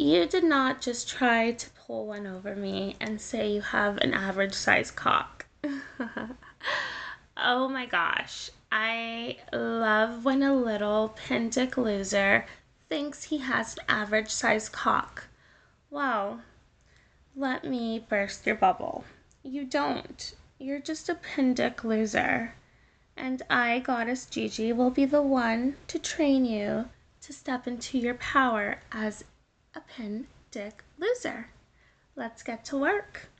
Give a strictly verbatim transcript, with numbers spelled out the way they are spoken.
You did not just try to pull one over me and say you have an average size cock. Oh my gosh, I love when a little pindick loser thinks he has an average size cock. Well, let me burst your bubble. You don't. You're just a pindick loser. And I, Goddess Gigi, will be the one to train you to step into your power as a pin dick loser. Let's get to work.